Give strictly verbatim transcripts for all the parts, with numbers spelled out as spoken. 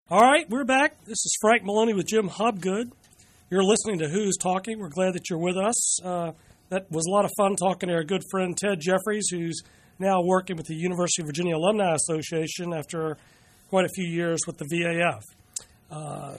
All right, we're back. This is Frank Maloney with Jim Hobgood. You're listening to Who's Talking. We're glad that you're with us. Uh, that was a lot of fun talking to our good friend Ted Jeffries, who's now working with the University of Virginia Alumni Association after quite a few years with the V A F. Uh,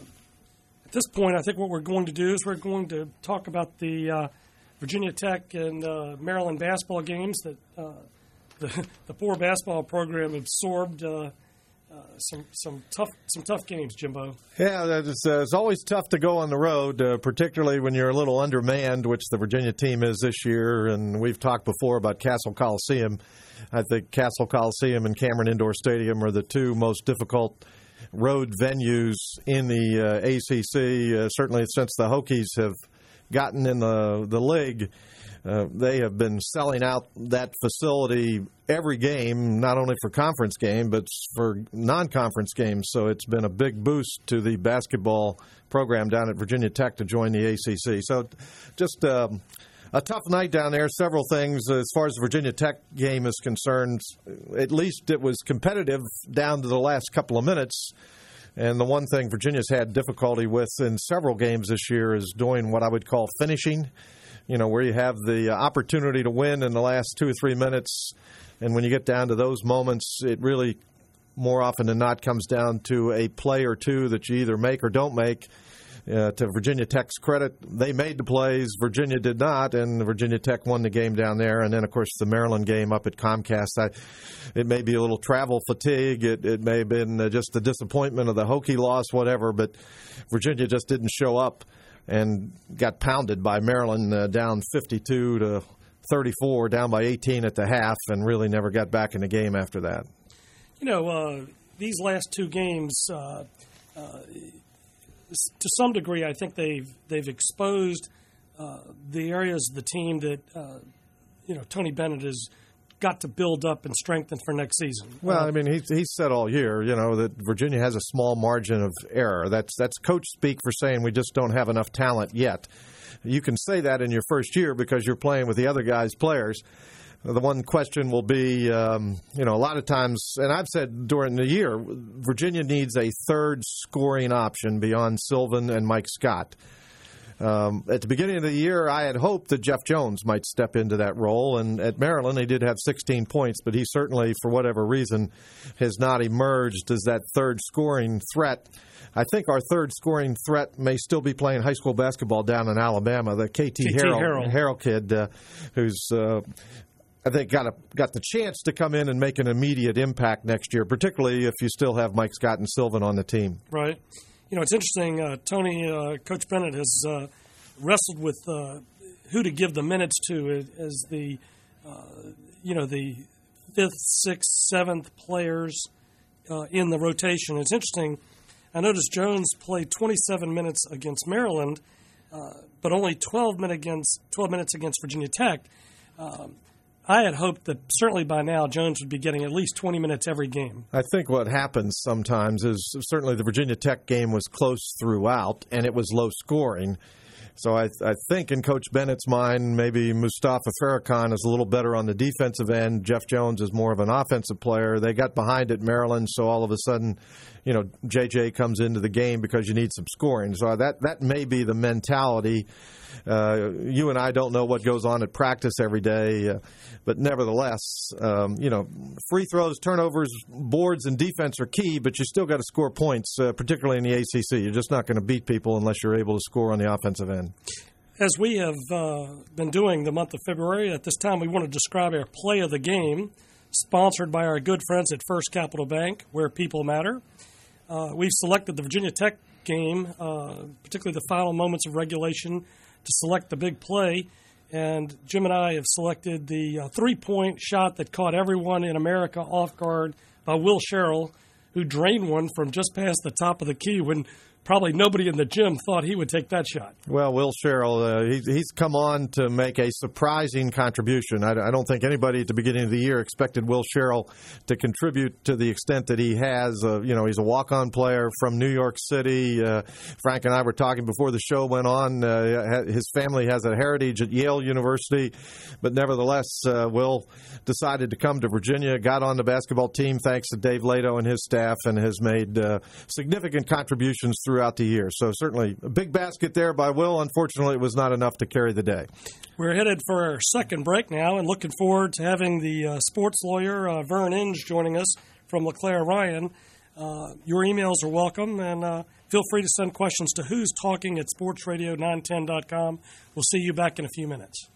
at this point, I think what we're going to do is we're going to talk about the uh, Virginia Tech and uh, Maryland basketball games that uh, the, the poor basketball program absorbed. Uh, Uh, some some tough some tough games, Jimbo. Yeah, it's, uh, it's always tough to go on the road, uh, particularly when you're a little undermanned, which the Virginia team is this year. And we've talked before about Cassell Coliseum. I think Cassell Coliseum and Cameron Indoor Stadium are the two most difficult road venues in the uh, A C C, uh, certainly since the Hokies have gotten in the, the league. Uh, they have been selling out that facility every game, not only for conference game, but for non-conference games. So it's been a big boost to the basketball program down at Virginia Tech to join the A C C. So just um, a tough night down there. Several things as far as the Virginia Tech game is concerned. At least it was competitive down to the last couple of minutes. And the one thing Virginia's had difficulty with in several games this year is doing what I would call finishing. You know, where you have the opportunity to win in the last two or three minutes. And when you get down to those moments, it really, more often than not, comes down to a play or two that you either make or don't make. Uh, to Virginia Tech's credit, they made the plays. Virginia did not, and Virginia Tech won the game down there. And then, of course, the Maryland game up at Comcast. I, it may be a little travel fatigue. It, it may have been uh, just the disappointment of the Hokie loss, whatever. But Virginia just didn't show up and got pounded by Maryland uh, down fifty-two to thirty-four, down by eighteen at the half, and really never got back in the game after that. You know, uh, these last two games, uh, uh, to some degree, I think they've they've exposed uh, the areas of the team that uh, you know Tony Bennett has got to build up and strengthen for next season. Well, uh, I mean, he's he said all year, you know, that Virginia has a small margin of error. That's that's coach speak for saying we just don't have enough talent yet. You can say that in your first year because you're playing with the other guys' players. The one question will be, um, you know, a lot of times, and I've said during the year, Virginia needs a third scoring option beyond Sylvan and Mike Scott. Um, at the beginning of the year, I had hoped that Jeff Jones might step into that role. And at Maryland, he did have sixteen points, but he certainly, for whatever reason, has not emerged as that third scoring threat. I think our third scoring threat may still be playing high school basketball down in Alabama, the K T, Harrell, Harrell kid, uh, who's uh, I think got a, got the chance to come in and make an immediate impact next year, particularly if you still have Mike Scott and Sylvan on the team. Right. You know, it's interesting. Uh, Tony, uh, Coach Bennett has uh, wrestled with uh, who to give the minutes to as the, uh, you know, the fifth, sixth, seventh players uh, in the rotation. It's interesting. I noticed Jones played twenty-seven minutes against Maryland, uh, but only twelve minutes against twelve minutes against Virginia Tech. Um, I had hoped that certainly by now Jones would be getting at least twenty minutes every game. I think what happens sometimes is certainly the Virginia Tech game was close throughout, and it was low scoring. So I, I think in Coach Bennett's mind, maybe Mustafa Farrakhan is a little better on the defensive end. Jeff Jones is more of an offensive player. They got behind at Maryland, so all of a sudden, you know, J J comes into the game because you need some scoring. So that, that may be the mentality. Uh, you and I don't know what goes on at practice every day, uh, but nevertheless, um, you know, free throws, turnovers, boards, and defense are key, but you still got to score points, uh, particularly in the A C C. You're just not going to beat people unless you're able to score on the offensive end. As we have uh, been doing the month of February, at this time we want to describe our play of the game, sponsored by our good friends at First Capital Bank, where people matter. Uh, we've selected the Virginia Tech game, uh, particularly the final moments of regulation, to select the big play, and Jim and I have selected the uh, three-point shot that caught everyone in America off guard by Will Sherrill, who drained one from just past the top of the key when probably nobody in the gym thought he would take that shot. Well, Will Sherrill, uh, he's, he's come on to make a surprising contribution. I, I don't think anybody at the beginning of the year expected Will Sherrill to contribute to the extent that he has. Uh, you know, he's a walk-on player from New York City. Uh, Frank and I were talking before the show went on. Uh, his family has a heritage at Yale University, but nevertheless, uh, Will decided to come to Virginia, got on the basketball team thanks to Dave Lato and his staff, and has made uh, significant contributions throughout the year. So certainly a big basket there by Will. Unfortunately, it was not enough to carry the day. We're headed for our second break now and looking forward to having the uh, sports lawyer, uh, Vern Inge, joining us from LeClaire Ryan. Uh, your emails are welcome, and uh, feel free to send questions to who's talking at sports radio nine ten dot com. We'll see you back in a few minutes.